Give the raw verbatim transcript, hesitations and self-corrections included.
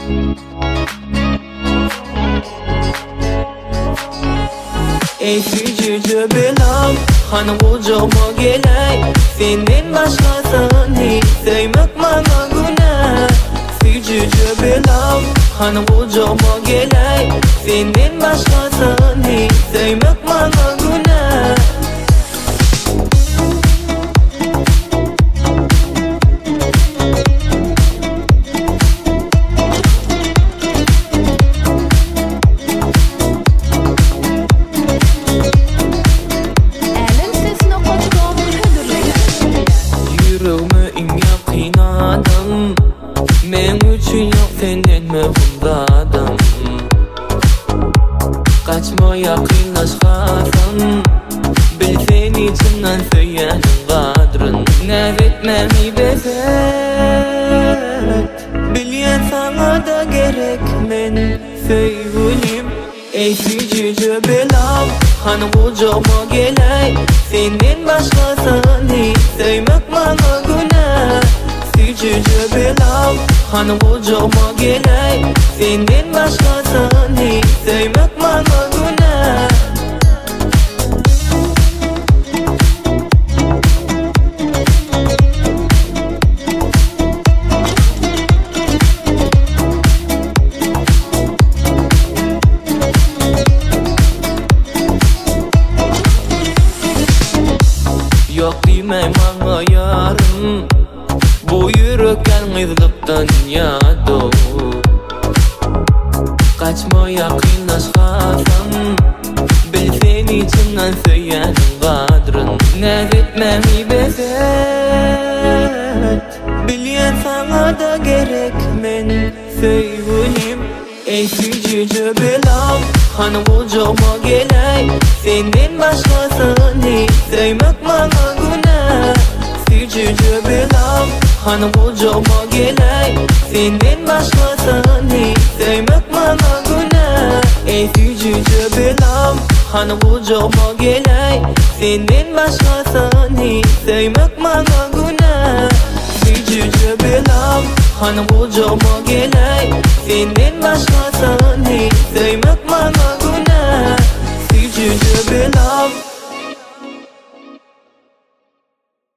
Ey sücücü belam, hani kucağıma geley. Senden başkasını sevmek bana günah. Sücücü belam, hani kucağıma geley. Senden başkasını sevmek bana günah. Men üçün yok senden mevhumdadım. Kaçma yakınlaşkasan, bil seni içimden söylenin kadrın. Nefretmemi bezet, bilyen sana da gerek men sevgilim. Ey sücücü belam, hani kucağıma geley. Senden başkasını sevmek bana günah. Sücücü belam, hani kucağıma geley. Senden başkasını sevmek bana günah. Yok demem bana yarım, bu yürek yalnızlıktan yadı. Kaçma yakınlaşkasan, bil seni içimden söylenin kadrın. Nefretmemi bezet, bilyen sana da gerek men sevgilim. Ey sücücü belam, hani kucağıma geley. Senden başkasını sevmek bana günah. Sücücü belam, hani kucağıma geley. Senden başkasını sevmek bana günah. Ey sücücü belam, hani kucağıma geley. Senden başkasını sevmek bana günah. Sücücü belam, hani kucağıma geley. Senden başkasını sevmek bana günah. Sücücü belam.